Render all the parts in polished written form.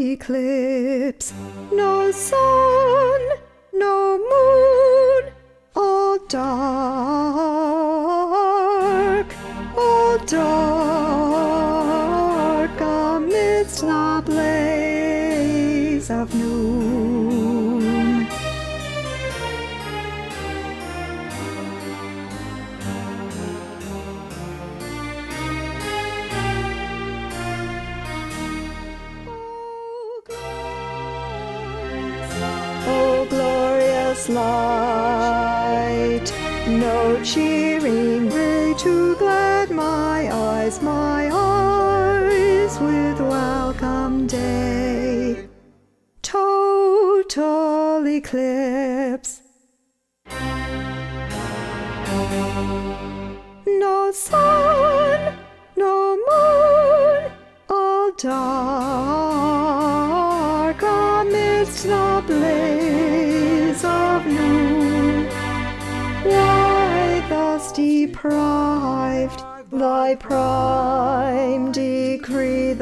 eclipse. No sun, no moon, all dark, amidst the blaze of noon. Oh, glorious light, no cheering ray to glad my eyes with welcome day. Total eclipse. No sun, no moon, all dark amidst the blaze of noon. Why thus deprived? Thy prime decree,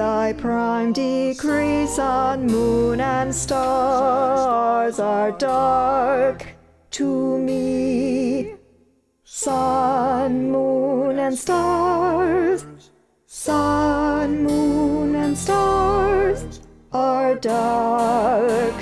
sun, moon, and stars are dark to me. Sun, moon, and stars, sun, moon, and stars are dark